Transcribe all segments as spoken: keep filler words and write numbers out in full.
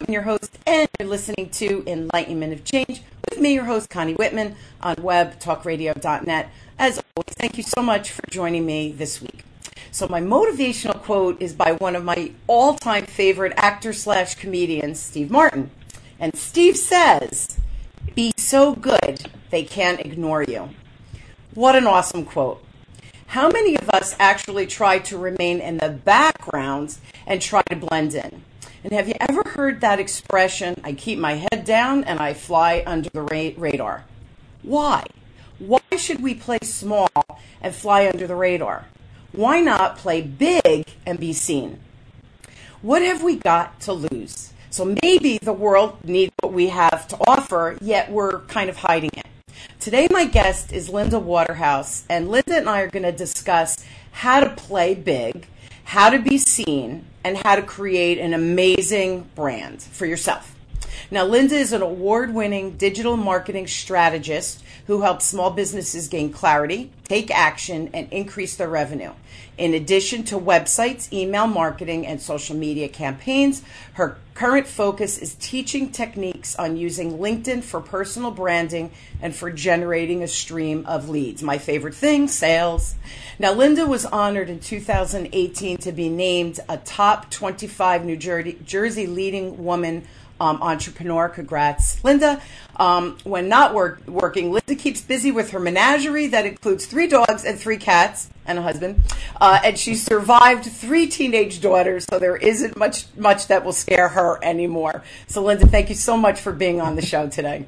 your host, and you're listening to Enlightenment of Change with me, your host, Connie Whitman, on web talk radio dot net. As always, thank you so much for joining me this week. So my motivational quote is by one of my all-time favorite actors slash comedians, Steve Martin. And Steve says, "Be so good they can't ignore you." What an awesome quote. How many of us actually try to remain in the background and try to blend in? And have you ever heard that expression, "I keep my head down and I fly under the ra- radar"? Why? Why should we play small and fly under the radar? Why not play big and be seen? What have we got to lose? So maybe the world needs what we have to offer, yet we're kind of hiding it. Today my guest is Linda Waterhouse, and Linda and I are going to discuss how to play big, how to be seen, and how to create an amazing brand for yourself. Now, Linda is an award-winning digital marketing strategist who helps small businesses gain clarity, take action, and increase their revenue. In addition to websites, email marketing, and social media campaigns, her current focus is teaching techniques on using LinkedIn for personal branding and for generating a stream of leads. My favorite thing, sales. Now, Linda was honored in two thousand eighteen to be named a top twenty-five New Jersey, Jersey leading woman Um, entrepreneur. Congrats, Linda. Um, when not work, working, Linda keeps busy with her menagerie that includes three dogs and three cats and a husband. Uh, and she survived three teenage daughters, so there isn't much much that will scare her anymore. So, Linda, thank you so much for being on the show today.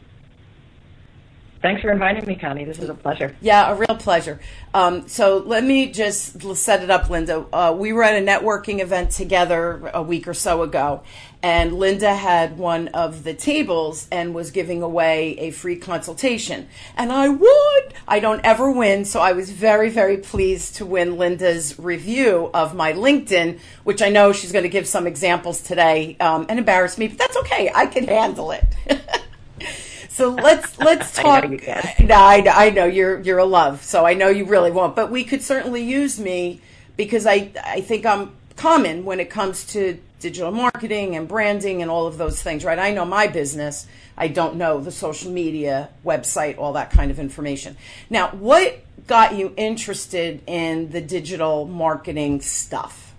Thanks for inviting me, Connie. This is a pleasure. Yeah, a real pleasure. Um, so let me just set it up, Linda. Uh, we were at a networking event together a week or so ago, and Linda had one of the tables and was giving away a free consultation. And I won! I don't ever win, so I was very, very pleased to win Linda's review of my LinkedIn, which I know she's going to give some examples today um, and embarrass me, but that's okay. I can handle it. So let's let's talk. I know you can. No, I, I know you're you're a love, so I know you really won't. But we could certainly use me because I I think I'm common when it comes to digital marketing and branding and all of those things, right? I know my business. I don't know the social media, website, all that kind of information. Now, what got you interested in the digital marketing stuff?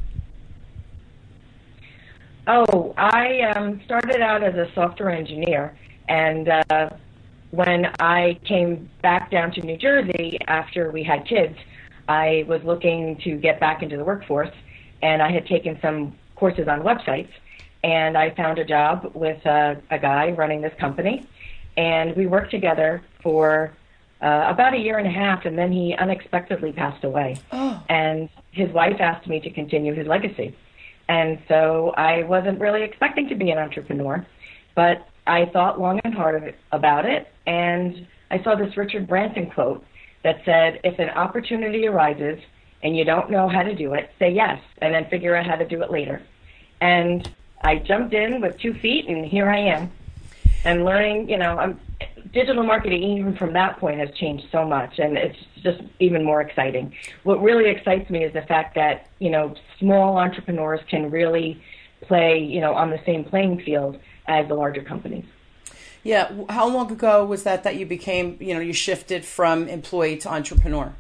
Oh, I um, started out as a software engineer. And uh, when I came back down to New Jersey after we had kids, I was looking to get back into the workforce, and I had taken some courses on websites, and I found a job with uh, a guy running this company, and we worked together for uh, about a year and a half, and then he unexpectedly passed away. Oh. And his wife asked me to continue his legacy. And so I wasn't really expecting to be an entrepreneur, but I thought long and hard about it, and I saw this Richard Branson quote that said, "If an opportunity arises and you don't know how to do it, say yes, and then figure out how to do it later." And I jumped in with two feet, and here I am. And learning, you know, I'm, digital marketing, even from that point, has changed so much, and it's just even more exciting. What really excites me is the fact that, you know, small entrepreneurs can really play, you know, on the same playing field as the larger companies. Yeah. How long ago was that that you became, you know, you shifted from employee to entrepreneur?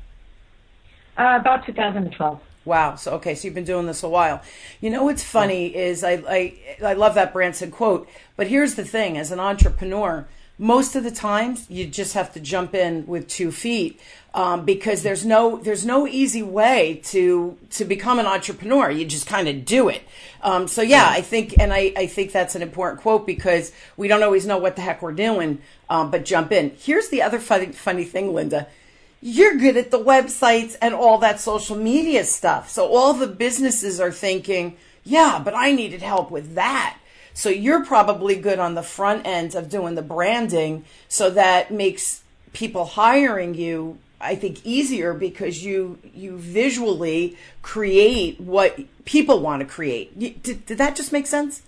Uh, about two thousand twelve. Wow. So, okay. So you've been doing this a while. You know, what's funny is I, I, I love that Branson quote, but here's the thing. As an entrepreneur, most of the times you just have to jump in with two feet um, because there's no there's no easy way to to become an entrepreneur. You just kind of do it. Um, so yeah, I think and I, I think that's an important quote because we don't always know what the heck we're doing, um, but jump in. Here's the other funny funny thing, Linda. You're good at the websites and all that social media stuff. So all the businesses are thinking, yeah, but I needed help with that. So you're probably good on the front end of doing the branding, so that makes people hiring you, I think, easier because you you visually create what people want to create. Did, did that just make sense?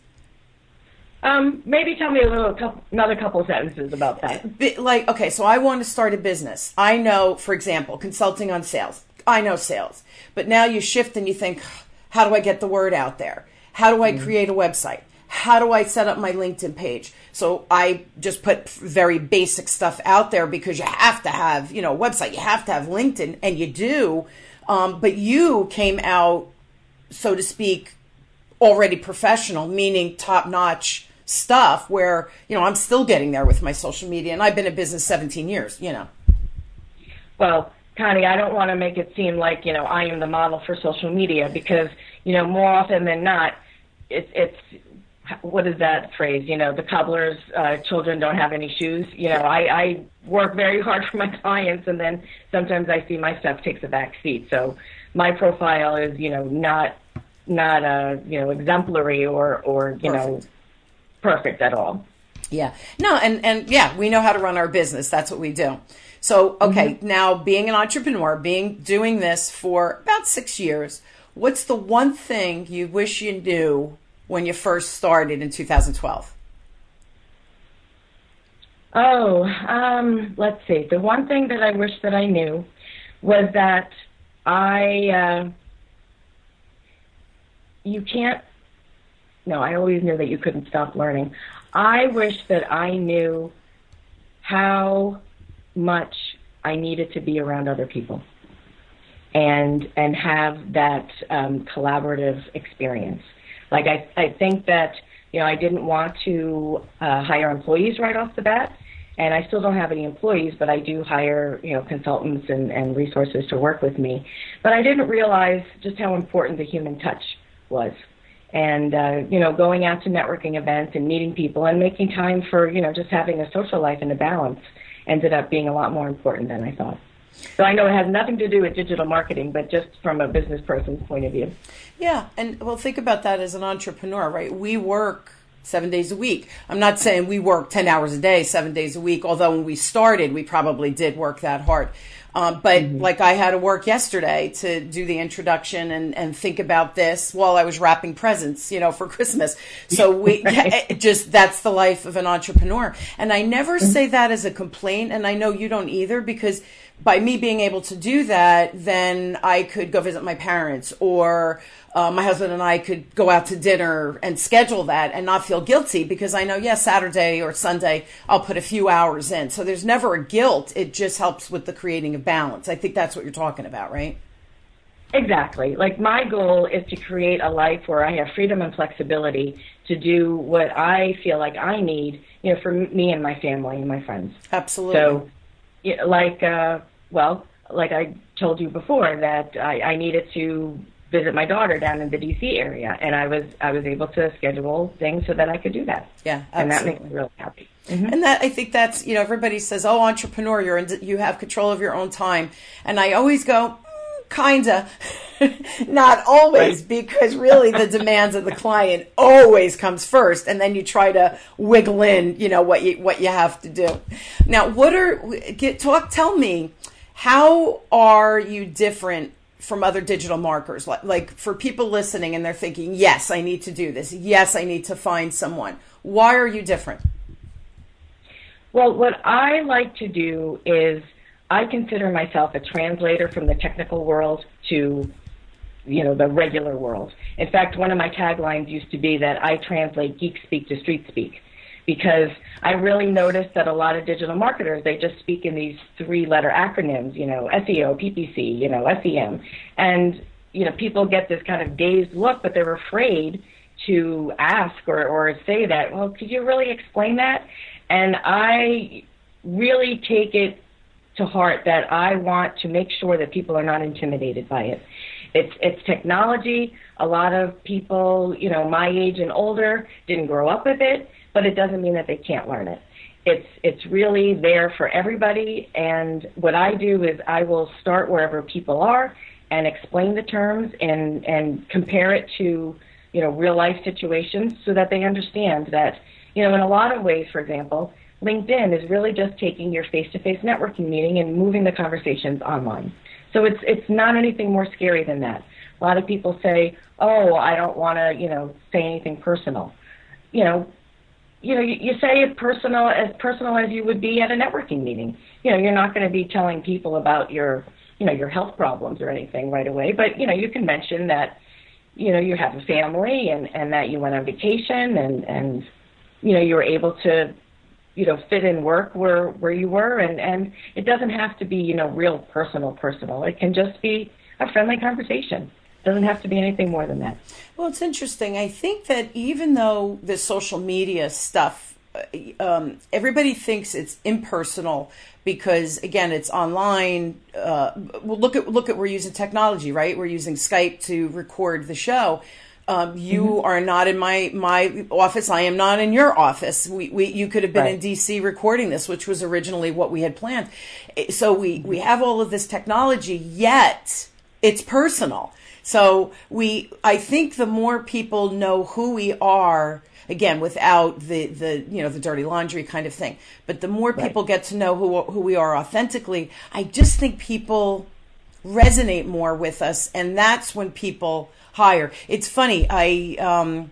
Um, maybe tell me a little, couple, another couple of sentences about that. Like, okay, so I want to start a business. I know, for example, consulting on sales. I know sales. But now you shift and you think, how do I get the word out there? How do I create a website? how do I set up my LinkedIn page? So I just put very basic stuff out there because you have to have, you know, a website, you have to have LinkedIn, and you do. Um, but you came out, so to speak, already professional, meaning top-notch stuff where, you know, I'm still getting there with my social media, and I've been in business seventeen years, you know. Well, Connie, I don't want to make it seem like, you know, I am the model for social media because, you know, more often than not, it's, it's what is that phrase? You know, the cobbler's uh, children don't have any shoes. You know, I, I work very hard for my clients, and then sometimes I see my stuff takes a back seat. So my profile is, you know, not not uh, you know, exemplary or, or you perfect. know, perfect at all. Yeah. No, and, and yeah, we know how to run our business. That's what we do. So, okay, mm-hmm. Now being an entrepreneur, being doing this for about six years, what's the one thing you wish you knew when you first started in two thousand twelve? Oh, um, let's see. The one thing that I wish that I knew was that I, uh, you can't, no, I always knew that you couldn't stop learning. I wish that I knew how much I needed to be around other people and and have that um, collaborative experience. Like I, I think that, you know, I didn't want to uh, hire employees right off the bat, and I still don't have any employees, but I do hire, you know, consultants and, and resources to work with me. But I didn't realize just how important the human touch was. And, uh, you know, going out to networking events and meeting people and making time for, you know, just having a social life and a balance ended up being a lot more important than I thought. So I know it has nothing to do with digital marketing, but just from a business person's point of view. Yeah, and well, think about that as an entrepreneur, right? We work seven days a week. I'm not saying we work ten hours a day, seven days a week, although when we started, we probably did work that hard. Um, but mm-hmm. like I had to work yesterday to do the introduction and, and think about this while I was wrapping presents, you know, for Christmas. So we right. it just, that's the life of an entrepreneur. And I never mm-hmm. say that as a complaint. And I know you don't either, because by me being able to do that, then I could go visit my parents, or uh, my husband and I could go out to dinner and schedule that and not feel guilty, because I know, yes, Saturday or Sunday, I'll put a few hours in. So there's never a guilt. It just helps with the creating of balance. I think that's what you're talking about, right? Exactly. Like, my goal is to create a life where I have freedom and flexibility to do what I feel like I need, you know, for me and my family and my friends. Absolutely. So, like, uh, well, like I told you before, that I, I needed to visit my daughter down in the D C area, and I was I was able to schedule things so that I could do that. Yeah, absolutely. And that makes me really happy. Mm-hmm. And that, I think that's, you know, everybody says, oh, entrepreneur, you're in, you have control of your own time. And I always go, mm, kinda, not always, right. Because really the demands of the client always comes first. And then you try to wiggle in, you know, what you, what you have to do. Now, what are, get, talk, tell me, how are you different from other digital marketers? Like, like for people listening and they're thinking, yes, I need to do this. Yes, I need to find someone. Why are you different? Well, what I like to do is I consider myself a translator from the technical world to, you know, the regular world. In fact, one of my taglines used to be that I translate geek speak to street speak, because I really noticed that a lot of digital marketers, they just speak in these three-letter acronyms, you know, S E O, P P C, you know, S E M. And, you know, people get this kind of dazed look, but they're afraid to ask or, or say that, well, could you really explain that? And I really take it to heart that I want to make sure that people are not intimidated by it. It's it's technology. A lot of people, you know, my age and older didn't grow up with it, but it doesn't mean that they can't learn it. It's it's really there for everybody, and what I do is I will start wherever people are and explain the terms and, and compare it to, you know, real life situations so that they understand that, you know, in a lot of ways, for example, LinkedIn is really just taking your face-to-face networking meeting and moving the conversations online. So it's it's not anything more scary than that. A lot of people say, oh, I don't want to, you know, say anything personal. You know, you know, you, you say it personal, as personal as you would be at a networking meeting. You know, you're not going to be telling people about your, you know, your health problems or anything right away, but, you know, you can mention that, you know, you have a family and, and that you went on vacation and, and, you know, you were able to, you know, fit in work where, where you were. And, and it doesn't have to be, you know, real personal, personal. It can just be a friendly conversation. It doesn't have to be anything more than that. Well, it's interesting. I think that even though the social media stuff, um, everybody thinks it's impersonal because, again, it's online. Uh, well, look at look at we're using technology, right? We're using Skype to record the show. Um, you mm-hmm. are not in my, my office. I am not in your office. We, we you could have been right. in D C recording this, which was originally what we had planned. So we, we have all of this technology, yet it's personal. So we, I think the more people know who we are, again, without the, the, you know, the dirty laundry kind of thing, but the more people right. get to know who, who we are authentically, I just think people resonate more with us. And that's when people hire. It's funny. I, um,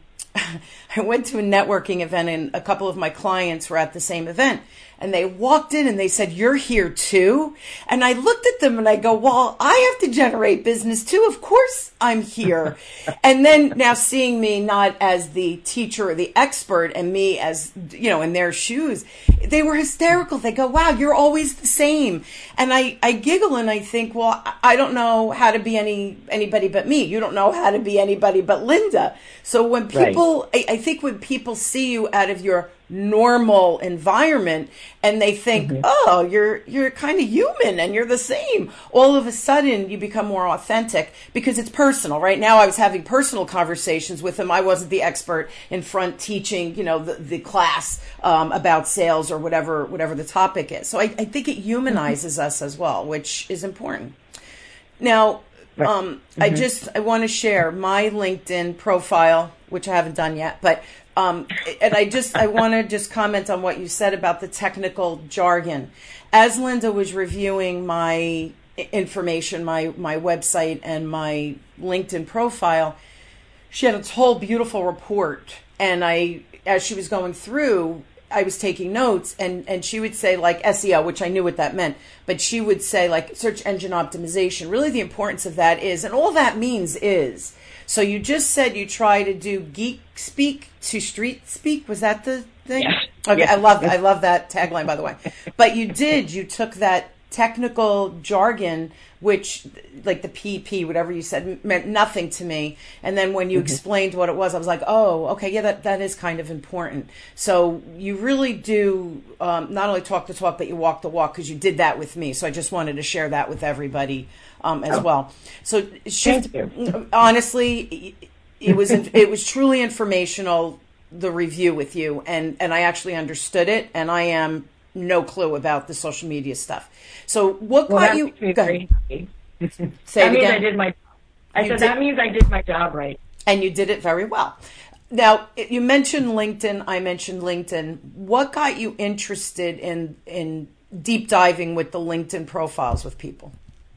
I went to a networking event and a couple of my clients were at the same event. And they walked in and they said, "You're here too?" And I looked at them and I go, "Well, I have to generate business too. Of course I'm here." And then now seeing me not as the teacher or the expert and me as, you know, in their shoes, they were hysterical. They go, "Wow, you're always the same." And I, I giggle and I think, well, I don't know how to be any anybody but me. You don't know how to be anybody but Linda. So when people, right. I, I think when people see you out of your normal environment and they think, mm-hmm. oh, you're you're kind of human and you're the same, all of a sudden you become more authentic because it's personal. Right now I was having personal conversations with him. I wasn't the expert in front teaching, you know, the, the class um, about sales or whatever whatever the topic is. So I, I think it humanizes mm-hmm. us as well, which is important. Now, um, mm-hmm. I just I want to share my LinkedIn profile, which I haven't done yet, but Um, and I just, I want to just comment on what you said about the technical jargon. As Linda was reviewing my information, my, my website and my LinkedIn profile, she had a whole beautiful report. And I, as she was going through, I was taking notes and, and she would say like S E O, which I knew what that meant, but she would say like search engine optimization. Really the importance of that is, and all that means is, so you just said you try to do geek speak to street speak. Was that the thing? Yes. Okay, yes. I love I love that tagline, by the way. But you did. You took that technical jargon, which, like the P P, whatever you said, meant nothing to me. And then when you mm-hmm. explained what it was, I was like, oh, okay, yeah, that, that is kind of important. So you really do um, not only talk the talk, but you walk the walk because you did that with me. So I just wanted to share that with everybody um, as oh. well. So shift, honestly, it was it was truly informational, the review with you, and, and I actually understood it, and I am no clue about the social media stuff. So what well, got you? Go ahead. Say that it means again. I did my. I You said did- that means I did my job right. And you did it very well. Now, you mentioned LinkedIn. I mentioned LinkedIn. What got you interested in in deep diving with the LinkedIn profiles with people?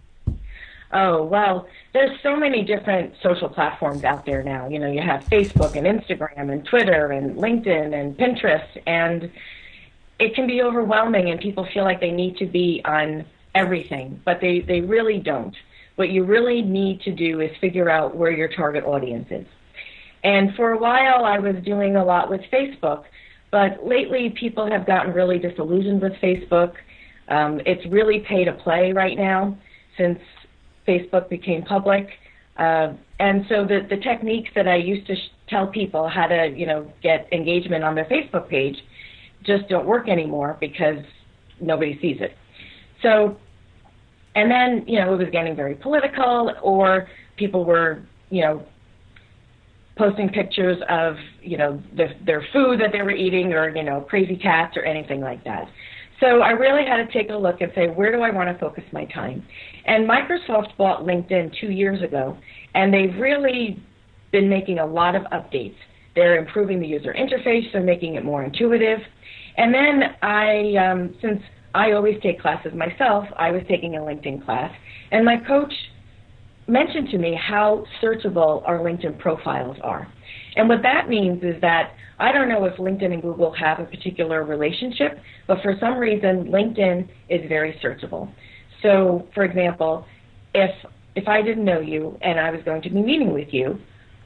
Oh, well, there's so many different social platforms out there now. You know, you have Facebook and Instagram and Twitter and LinkedIn and Pinterest, and it can be overwhelming and people feel like they need to be on everything, but they, they really don't. What you really need to do is figure out where your target audience is. And for a while I was doing a lot with Facebook, but lately people have gotten really disillusioned with Facebook. Um, it's really pay to play right now since Facebook became public. Uh, and so the, the techniques that I used to sh- tell people how to, you know, get engagement on their Facebook page just don't work anymore because nobody sees it. So, and then, you know, it was getting very political, or people were, you know, posting pictures of, you know, the, their food that they were eating, or, you know, crazy cats or anything like that. So I really had to take a look and say, where do I want to focus my time? And Microsoft bought LinkedIn two years ago, and they've really been making a lot of updates. They're improving the user interface, they're making it more intuitive. And then I, um, since I always take classes myself, I was taking a LinkedIn class, and my coach mentioned to me how searchable our LinkedIn profiles are. And what that means is that I don't know if LinkedIn and Google have a particular relationship, but for some reason, LinkedIn is very searchable. So, for example, if if I didn't know you and I was going to be meeting with you,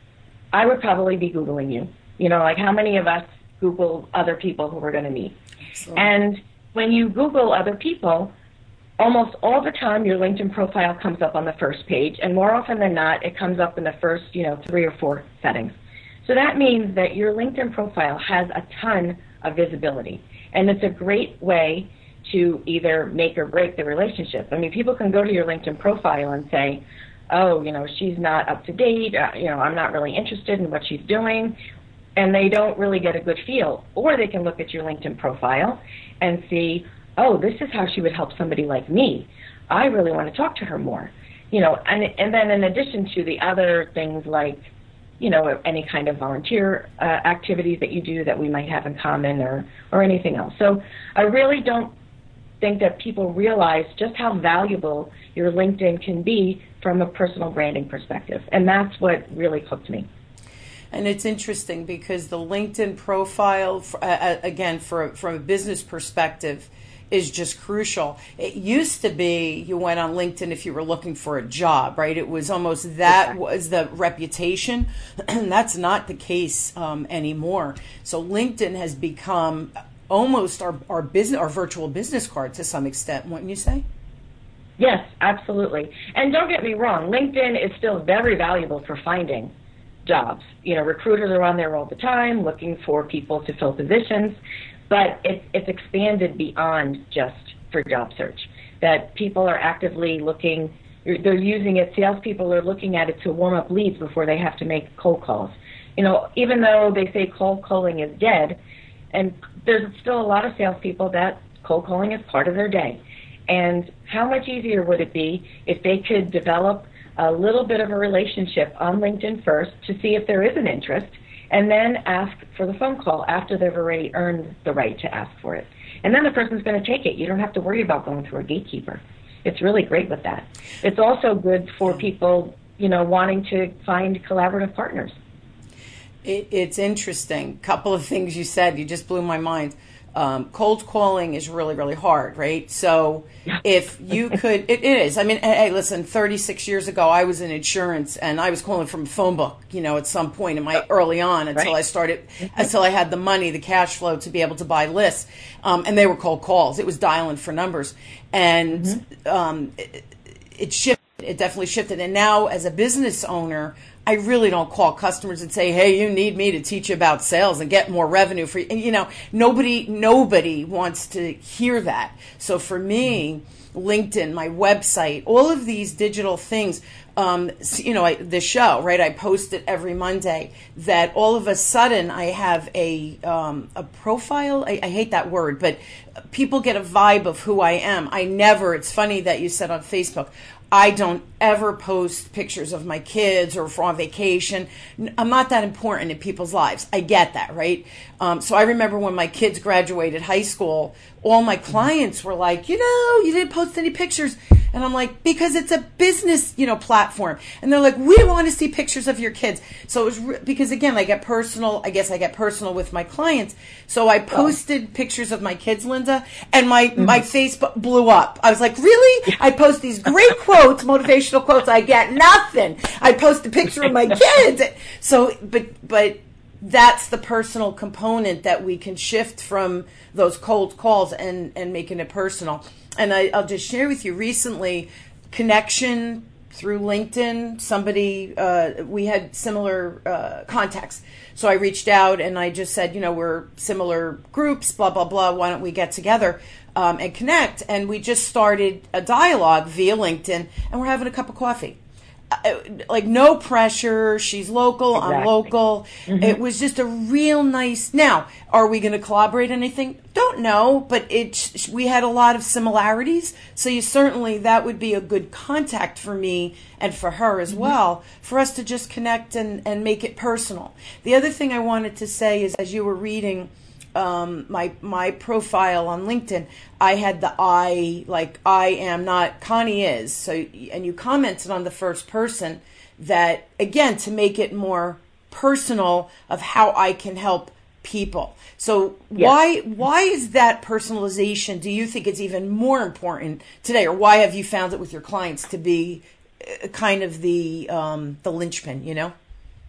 I would probably be Googling you. You know, like how many of us Google other people who we're going to meet? Absolutely. And when you Google other people, almost all the time your LinkedIn profile comes up on the first page, and more often than not, it comes up in the first, you know, three or four settings. So that means that your LinkedIn profile has a ton of visibility, and it's a great way to either make or break the relationship. I mean, people can go to your LinkedIn profile and say, oh, you know, she's not up to date, uh, you know, I'm not really interested in what she's doing, and they don't really get a good feel. Or they can look at your LinkedIn profile and see, oh, this is how she would help somebody like me. I really want to talk to her more. You know, and, and then in addition to the other things like, you know, any kind of volunteer uh, activities that you do that we might have in common, or, or anything else. So I really don't think that people realize just how valuable your LinkedIn can be from a personal branding perspective. And that's what really hooked me. And it's interesting because the LinkedIn profile, uh, again, for, from a business perspective, is just crucial. It used to be you went on LinkedIn if you were looking for a job, right? It was almost that exactly. was the reputation. And that's not the case um, anymore. So LinkedIn has become almost our, our business, our virtual business card to some extent, wouldn't you say? Yes, absolutely. And don't get me wrong, LinkedIn is still very valuable for finding jobs. You know, recruiters are on there all the time looking for people to fill positions, but it's, it's expanded beyond just for job search, that people are actively looking, they're using it, salespeople are looking at it to warm up leads before they have to make cold calls. You know, even though they say cold calling is dead, and there's still a lot of salespeople that cold calling is part of their day. And how much easier would it be if they could develop a little bit of a relationship on LinkedIn first to see if there is an interest, and then ask for the phone call after they've already earned the right to ask for it. And then the person's going to take it. You don't have to worry about going through a gatekeeper. It's really great with that. It's also good for people, you know, wanting to find collaborative partners. It, it's interesting. Couple of things you said, you just blew my mind. Um, cold calling is really, really hard, right? So if you could, it, it is. I mean, hey, listen, thirty-six years ago, I was in insurance and I was calling from a phone book, you know, at some point in my early on until right. I started, until I had the money, the cash flow to be able to buy lists. Um, and they were cold calls. It was dialing for numbers. And mm-hmm. um, it, it shifted. It definitely shifted. And now as a business owner, I really don't call customers and say, hey, you need me to teach you about sales and get more revenue for you. And, you know, nobody, nobody wants to hear that. So for me, LinkedIn, my website, all of these digital things, um, you know, I, the show, right? I post it every Monday, that all of a sudden I have a, um, a profile. I, I hate that word, but people get a vibe of who I am. I never, it's funny that you said on Facebook, I don't ever post pictures of my kids or for on vacation. I'm not that important in people's lives. I get that, right? Um, so I remember when my kids graduated high school, all my clients were like, you know, you didn't post any pictures. And I'm like, because it's a business, you know, platform. And they're like, we want to see pictures of your kids. So it was re- because, again, I get personal. I guess I get personal with my clients. So I posted oh. pictures of my kids, Linda, and my, mm-hmm. my Facebook blew up. I was like, really? I post these great quotes, motivational quotes. I get nothing. I post a picture of my kids. So, but, but that's the personal component that we can shift from those cold calls and, and making it personal. And I, I'll just share with you recently, connection through LinkedIn. Somebody, uh, we had similar uh, contacts. So I reached out and I just said, you know, we're similar groups, blah, blah, blah. Why don't we get together um, and connect? And we just started a dialogue via LinkedIn, and we're having a cup of coffee. Uh, like no pressure. She's local. Exactly. I'm local. Mm-hmm. It was just a real nice. Now, are we going to collaborate anything? Don't know, but it. We had a lot of similarities. So you certainly that would be a good contact for me and for her as mm-hmm. well, for us to just connect and and make it personal. The other thing I wanted to say is, as you were reading um, my my profile on LinkedIn, I had the I, like I am, not Connie is. So, and you commented on the first person that, again, to make it more personal of how I can help people. So yes. why why is that personalization, do you think it's even more important today? Or why have you found it with your clients to be kind of the um, the linchpin, you know?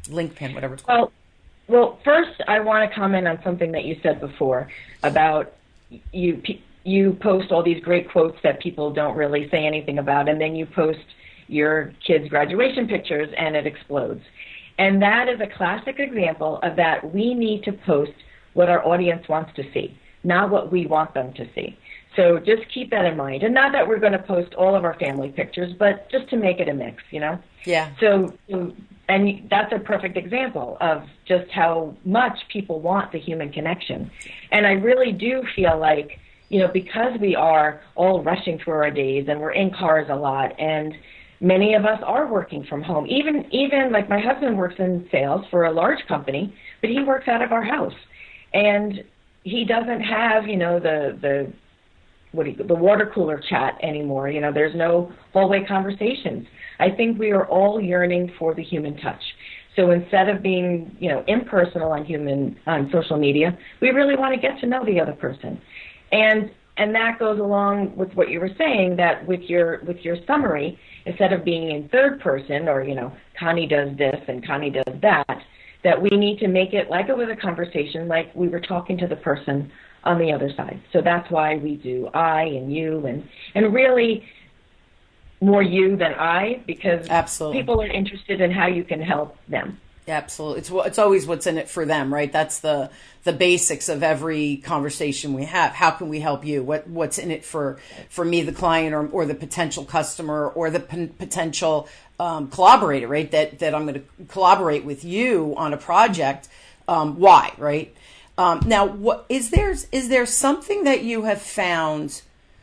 link pin, whatever it's called. Well, well, first I want to comment on something that you said before about you you post all these great quotes that people don't really say anything about, and then you post your kids' graduation pictures and it explodes. And that is a classic example of that we need to post what our audience wants to see, not what we want them to see. So just keep that in mind. And not that we're going to post all of our family pictures, but just to make it a mix, you know? Yeah. So, and that's a perfect example of just how much people want the human connection. And I really do feel like, you know, because we are all rushing through our days and we're in cars a lot, and many of us are working from home. Even, even like my husband works in sales for a large company, but he works out of our house. And he doesn't have, you know, the, the, what do you, the water cooler chat anymore. You know, there's no hallway conversations. I think we are all yearning for the human touch. So instead of being, you know, impersonal on human, on social media, we really want to get to know the other person. And, and that goes along with what you were saying, that with your, with your summary, instead of being in third person or, you know, Connie does this and Connie does that, that we need to make it like it was a conversation, like we were talking to the person on the other side. So that's why we do I and you, and, and really more you than I, because Absolutely. people are interested in how you can help them. Absolutely. It's it's always what's in it for them, right? That's the the basics of every conversation we have. How can we help you? What what's in it for for me, the client, or or the potential customer, or the p- potential um, collaborator, right? That that I'm going to collaborate with you on a project. Um, why, right? Um, now, what is there is there something that you have found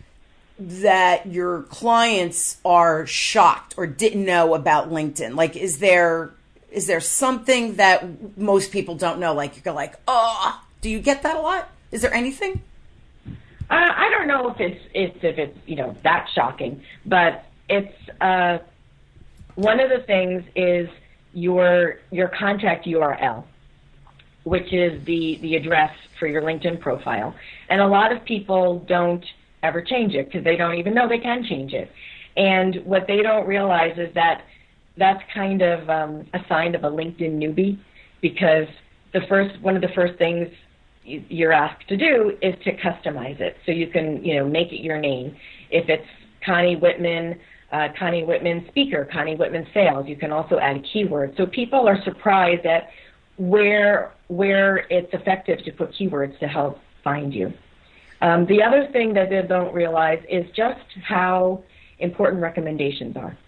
that your clients are shocked or didn't know about LinkedIn? Like, is there Is there something that most people don't know? Like, you go like, oh, do you get that a lot? Is there anything? Uh, I don't know if it's, it's if it's you know that shocking, but it's uh, one of the things is your your contact U R L, which is the the address for your LinkedIn profile, and a lot of people don't ever change it because they don't even know they can change it. And what they don't realize is that that's kind of um, a sign of a LinkedIn newbie, because the first one of the first things you're asked to do is to customize it, so you can you know make it your name. If it's Connie Whitman, uh, Connie Whitman speaker, Connie Whitman sales, you can also add a keyword. So people are surprised at where where it's effective to put keywords to help find you. Um, the other thing that they don't realize is just how important recommendations are.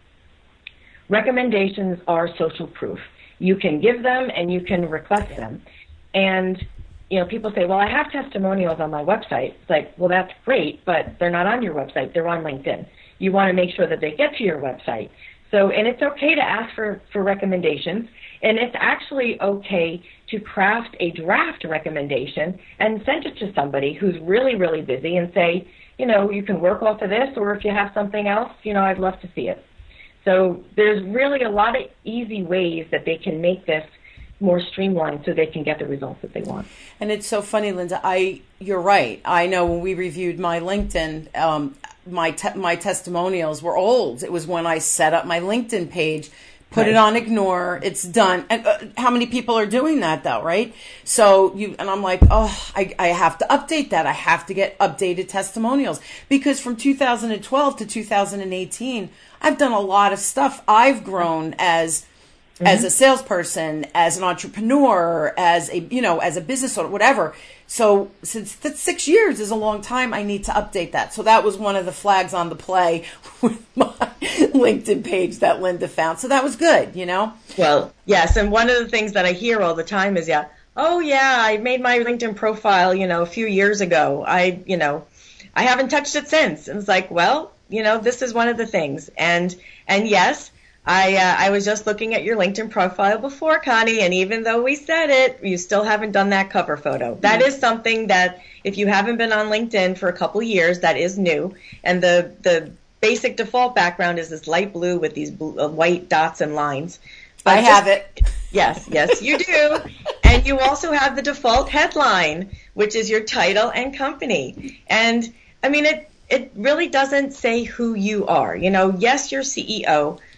Recommendations are social proof. You can give them and you can request them. And, you know, people say, well, I have testimonials on my website. It's like, well, that's great, but they're not on your website. They're on LinkedIn. You want to make sure that they get to your website. So, and it's okay to ask for, for recommendations, and it's actually okay to craft a draft recommendation and send it to somebody who's really, really busy and say, you know, you can work off of this, or if you have something else, you know, I'd love to see it. So there's really a lot of easy ways that they can make this more streamlined so they can get the results that they want. And it's so funny, Linda. I you're right. I know when we reviewed my LinkedIn, um, my te- my testimonials were old. It was when I set up my LinkedIn page, put right. it on ignore, it's done. And uh, how many people are doing that though, right? So you and I'm like, oh, I, I have to update that. I have to get updated testimonials, because from two thousand twelve to two thousand eighteen, I've done a lot of stuff. I've grown as mm-hmm. as a salesperson, as an entrepreneur, as a you know, as a business owner, whatever. So since that six years is a long time, I need to update that. So that was one of the flags on the play with my LinkedIn page that Linda found. So that was good, you know? Well, yes. And one of the things that I hear all the time is, yeah, oh, yeah, I made my LinkedIn profile, you know, a few years ago. I, you know, I haven't touched it since. And it's like, well, you know, this is one of the things. And, and yes, I uh, I was just looking at your LinkedIn profile before, Connie, and even though we said it, you still haven't done that cover photo. That mm-hmm. is something that if you haven't been on LinkedIn for a couple years, that is new. And the, the basic default background is this light blue with these blue, uh, white dots and lines. But I just, have it. Yes, yes, you do. And you also have the default headline, which is your title and company. And, I mean, it, it really doesn't say who you are. You know, yes, you're C E O,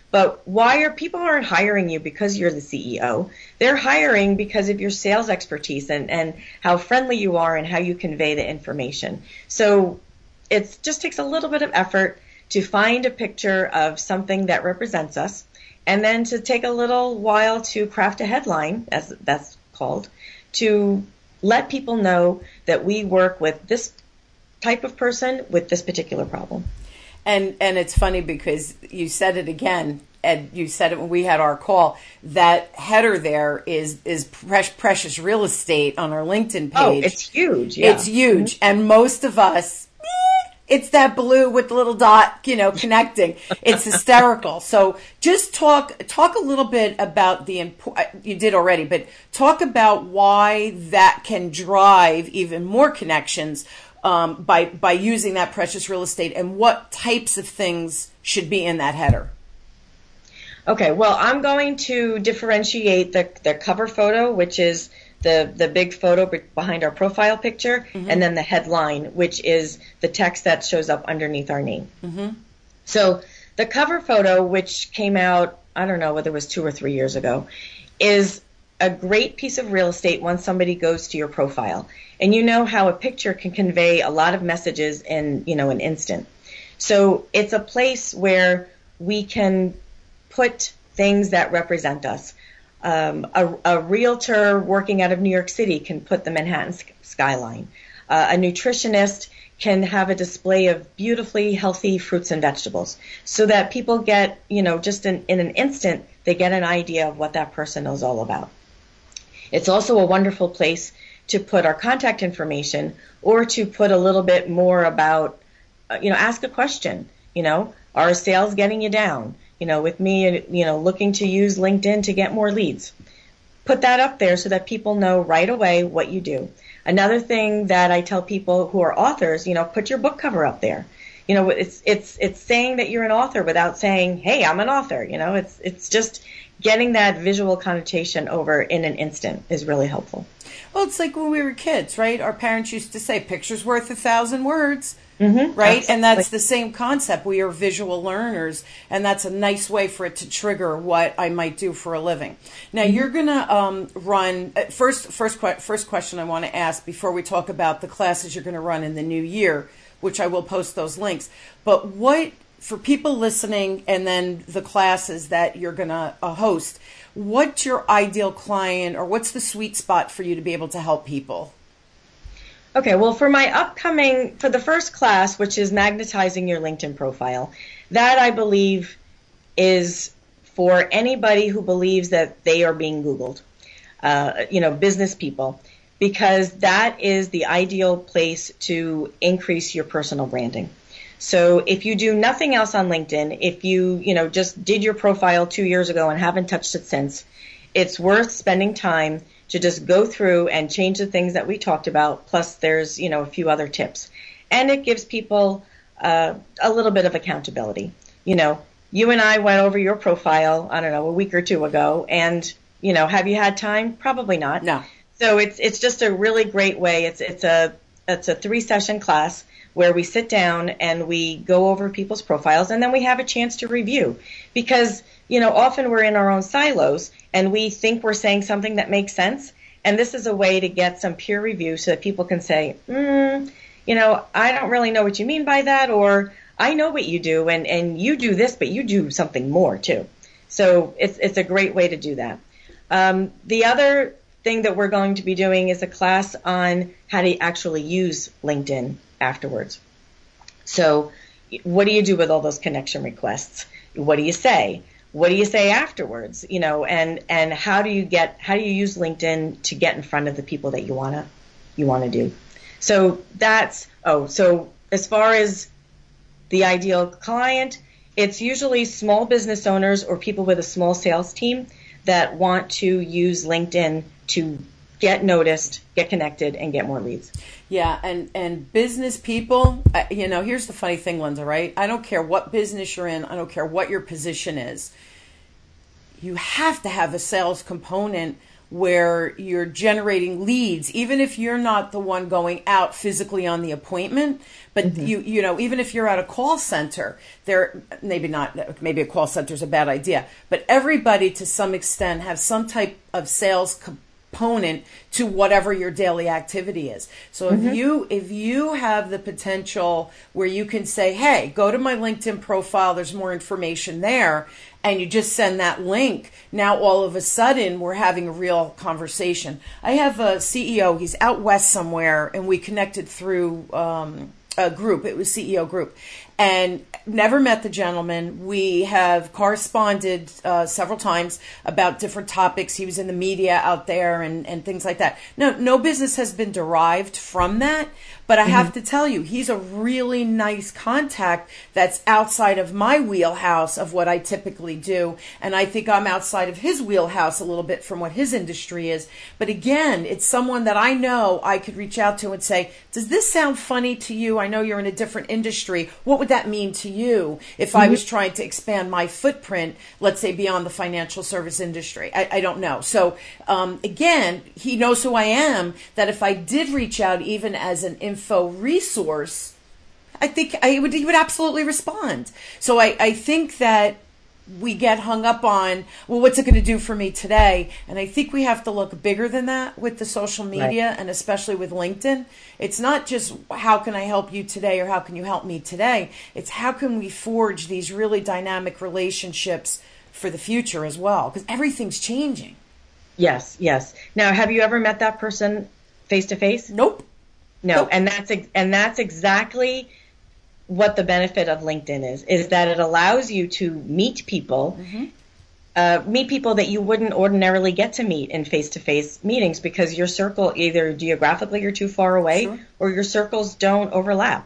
But why are people aren't hiring you because you're the C E O? They're hiring because of your sales expertise and, and how friendly you are and how you convey the information. So it just takes a little bit of effort to find a picture of something that represents us, and then to take a little while to craft a headline, as that's called, to let people know that we work with this type of person with this particular problem. And and it's funny because you said it again, and you said it when we had our call, that header there is is precious real estate on our LinkedIn page. Oh, it's huge. Yeah. It's huge. Mm-hmm. And most of us, eh, it's that blue with the little dot, you know, connecting. It's hysterical. So just talk talk a little bit about the, impo- you did already, but talk about why that can drive even more connections Um, by by using that precious real estate, and what types of things should be in that header. Okay, well, I'm going to differentiate the, the cover photo, which is the, the big photo behind our profile picture, mm-hmm. and then the headline, which is the text that shows up underneath our name. Mm-hmm. So the cover photo, which came out, I don't know whether it was two or three years ago, is a great piece of real estate once somebody goes to your profile. And you know how a picture can convey a lot of messages in, you know, an instant. So it's a place where we can put things that represent us. Um, a, a realtor working out of New York City can put the Manhattan skyline. Uh, a nutritionist can have a display of beautifully healthy fruits and vegetables so that people get, you know, just in, in an instant, they get an idea of what that person is all about. It's also a wonderful place to put our contact information, or to put a little bit more about, uh, you know, ask a question, you know, are sales getting you down? You know, with me, you know, looking to use LinkedIn to get more leads. Put that up there so that people know right away what you do. Another thing that I tell people who are authors, you know, put your book cover up there. You know, it's it's it's saying that you're an author without saying, hey, I'm an author. You know, it's it's just getting that visual connotation over in an instant is really helpful. Well, it's like when we were kids, right? Our parents used to say, picture's worth a thousand words, mm-hmm. right? Absolutely. And that's the same concept. We are visual learners, and that's a nice way for it to trigger what I might do for a living. Now, mm-hmm. you're going to um, run, uh, first, first, first question I want to ask before we talk about the classes you're going to run in the new year, which I will post those links. But what, for people listening, and then the classes that you're going to uh, host, what's your ideal client, or what's the sweet spot for you to be able to help people? Okay, well, for my upcoming, for the first class, which is magnetizing your LinkedIn profile, that I believe is for anybody who believes that they are being Googled, uh, you know, business people, because that is the ideal place to increase your personal branding. So if you do nothing else on LinkedIn, if you, you know, just did your profile two years ago and haven't touched it since, it's worth spending time to just go through and change the things that we talked about. Plus there's, you know, a few other tips. And it gives people uh, a little bit of accountability. You know, you and I went over your profile, I don't know, a week or two ago. And, you know, have you had time? Probably not. No. So it's it's just a really great way. It's it's a it's a three session class where we sit down and we go over people's profiles, and then we have a chance to review. Because, you know, often we're in our own silos and we think we're saying something that makes sense. And this is a way to get some peer review so that people can say, mm, you know, I don't really know what you mean by that, or I know what you do, and, and you do this, but you do something more too. So it's it's a great way to do that. Um, the other thing that we're going to be doing is a class on how to actually use LinkedIn afterwards. So what do you do with all those connection requests? What do you say? What do you say afterwards? You know, and, and how do you get, how do you use LinkedIn to get in front of the people that you want to, you want to do? So that's, oh, so as far as the ideal client, it's usually small business owners or people with a small sales team that want to use LinkedIn to get noticed, get connected, and get more leads. Yeah, and, and business people, uh, you know, here's the funny thing, Linda, right? I don't care what business you're in. I don't care what your position is. You have to have a sales component where you're generating leads, even if you're not the one going out physically on the appointment, but mm-hmm. you you know, even if you're at a call center, there maybe not maybe a call center is a bad idea, but everybody to some extent have some type of sales component to whatever your daily activity is. So mm-hmm. if you if you have the potential where you can say, hey, go to my LinkedIn profile, there's more information there, and you just send that link, now all of a sudden we're having a real conversation. I have a C E O, he's out west somewhere, and we connected through um, a group. It was C E O group. And never met the gentleman. We have corresponded uh, several times about different topics. He was in the media out there and, and things like that. No, no business has been derived from that. But I mm-hmm. have to tell you, he's a really nice contact that's outside of my wheelhouse of what I typically do. And I think I'm outside of his wheelhouse a little bit from what his industry is. But again, it's someone that I know I could reach out to and say, does this sound funny to you? I know you're in a different industry. What would that mean to you if mm-hmm. I was trying to expand my footprint, let's say beyond the financial service industry? I, I don't know. So um, again, he knows who I am, that if I did reach out even as an info resource, I think I would, he would absolutely respond. So I, I think that we get hung up on, well, what's it going to do for me today? And I think we have to look bigger than that with the social media right. and especially with LinkedIn. It's not just how can I help you today or how can you help me today? It's how can we forge these really dynamic relationships for the future as well? Because everything's changing. Yes, yes. Now, have you ever met that person face to face? Nope. No, nope. and that's and that's exactly what the benefit of LinkedIn is, is that it allows you to meet people, mm-hmm. uh, meet people that you wouldn't ordinarily get to meet in face-to-face meetings because your circle, either geographically you're too far away sure. or your circles don't overlap.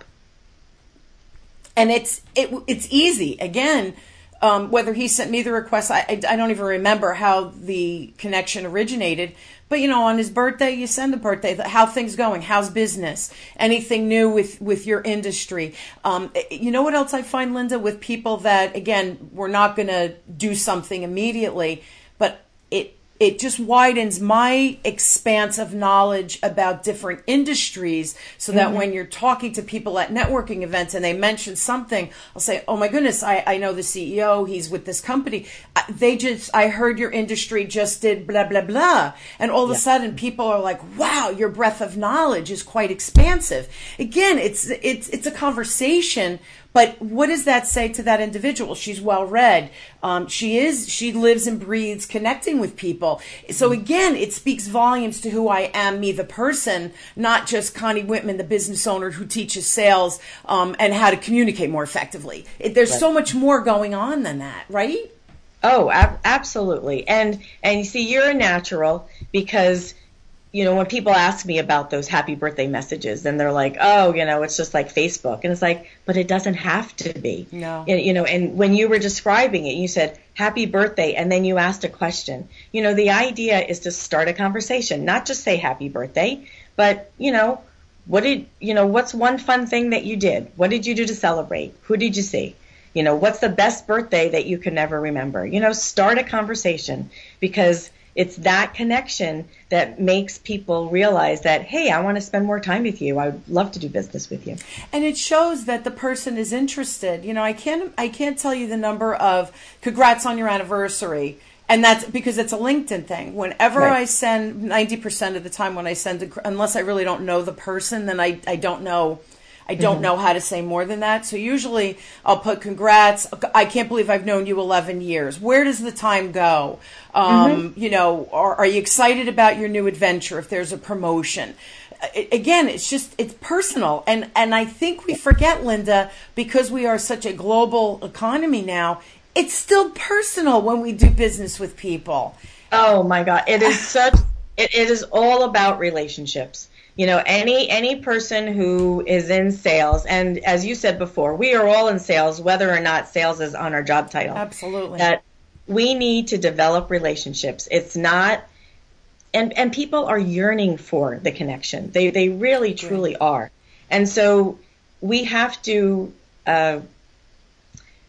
And it's it, it's easy. Again, um, whether he sent me the request, I, I, I don't even remember how the connection originated. But, you know, on his birthday, you send a birthday. How things going? How's business? Anything new with, with your industry? Um, you know what else I find, Linda, with people that, again, we're not going to do something immediately, but it it just widens my expanse of knowledge about different industries so that mm-hmm. when you're talking to people at networking events and they mention something, I'll say, oh my goodness, I, I know the C E O, he's with this company. They just, I heard your industry just did blah, blah, blah. And all of yeah. a sudden people are like, wow, your breadth of knowledge is quite expansive. Again, it's, it's, it's a conversation. But what does that say to that individual? She's well read. Um, she is, she lives and breathes connecting with people. So again, it speaks volumes to who I am, me, the person, not just Connie Whitman, the business owner who teaches sales um, and how to communicate more effectively. It, there's right. so much more going on than that, right? Oh, ab- absolutely. And, and you see, you're a natural because you know, when people ask me about those happy birthday messages, then they're like, oh, you know, it's just like Facebook. And it's like, but it doesn't have to be. No. You know, and when you were describing it, you said happy birthday, and then you asked a question. You know, the idea is to start a conversation, not just say happy birthday, but, you know, what did, you know, what's one fun thing that you did? What did you do to celebrate? Who did you see? You know, what's the best birthday that you can never remember? You know, start a conversation because it's that connection that makes people realize that, hey, I want to spend more time with you. I would love to do business with you. And it shows that the person is interested. You know, I can't I can't tell you the number of congrats on your anniversary. And that's because it's a LinkedIn thing. Whenever right. I send, ninety percent of the time when I send, a, unless I really don't know the person, then I, I don't know. I don't mm-hmm. know how to say more than that. So usually I'll put congrats. I can't believe I've known you eleven years. Where does the time go? Um, mm-hmm. You know, are, are you excited about your new adventure if there's a promotion? It, again, it's just, it's personal. And, and I think we forget, Linda, because we are such a global economy now, it's still personal when we do business with people. Oh my God. It is such, it, it is all about relationships. You know, any any person who is in sales, and as you said before, we are all in sales, whether or not sales is on our job title. Absolutely. That we need to develop relationships. It's not, and, and people are yearning for the connection. They they really, truly are. And so we have to, uh,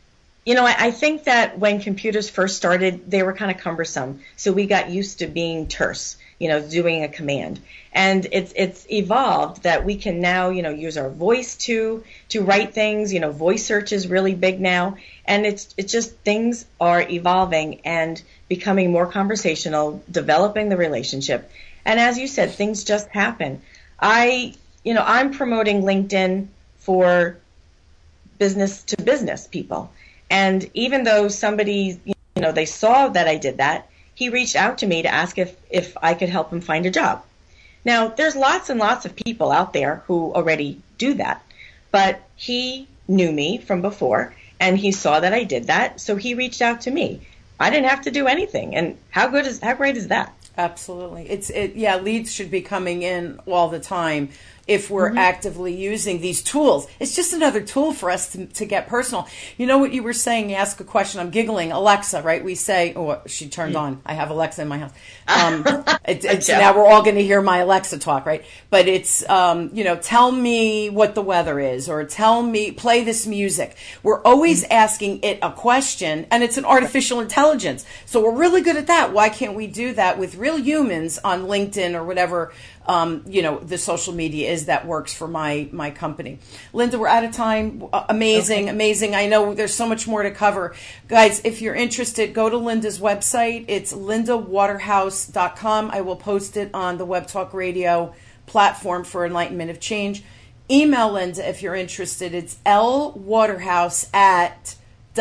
you know, I, I think that when computers first started, they were kind of cumbersome. So we got used to being terse, you know, doing a command. And it's it's evolved that we can now, you know, use our voice to to write things. You know, voice search is really big now. And it's it's just things are evolving and becoming more conversational, developing the relationship. And as you said, things just happen. I, you know, I'm promoting LinkedIn for business to business people. And even though somebody, you know, they saw that I did that, he reached out to me to ask if, if I could help him find a job. Now, there's lots and lots of people out there who already do that, but he knew me from before, and he saw that I did that, so he reached out to me. I didn't have to do anything, and how good is how great is that? Absolutely. It's it yeah, leads should be coming in all the time if we're mm-hmm. actively using these tools. It's just another tool for us to, to get personal. You know what you were saying, you ask a question, I'm giggling, Alexa, right? We say, oh, she turned mm-hmm. on. I have Alexa in my house. Um, it, it's, now we're all going to hear my Alexa talk, right? But it's, um, you know, tell me what the weather is, or tell me, play this music. We're always mm-hmm. asking it a question, and it's an artificial intelligence. So we're really good at that. Why can't we do that with real humans on LinkedIn or whatever, um, you know, the social media is that works for my, my company. Linda, we're out of time. Uh, amazing, okay. amazing. I know there's so much more to cover. Guys, if you're interested, go to Linda's website. It's linda waterhouse dot com. I will post it on the Web Talk Radio platform for Enlightenment of Change. Email Linda if you're interested. It's lwaterhouse at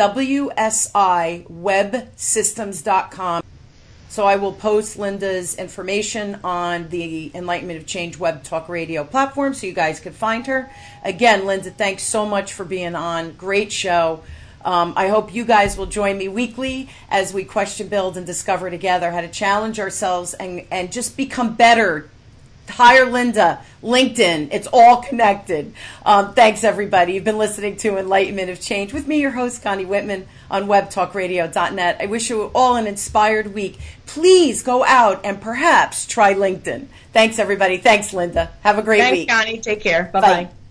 w s i web systems dot com. So I will post Linda's information on the Enlightenment of Change Web Talk Radio platform so you guys can find her. Again, Linda, thanks so much for being on. Great show. Um, I hope you guys will join me weekly as we question, build, and discover together how to challenge ourselves and, and just become better. Hire Linda, LinkedIn, it's all connected. Um, thanks, everybody. You've been listening to Enlightenment of Change with me, your host, Connie Whitman, on web talk radio dot net. I wish you all an inspired week. Please go out and perhaps try LinkedIn. Thanks, everybody. Thanks, Linda. Have a great Thanks, week. Thanks, Connie. Take care. Bye-bye. Bye.